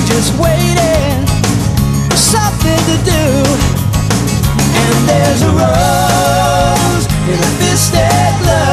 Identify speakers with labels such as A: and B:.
A: just waiting for something to do. And there's a rose in a fisted glove.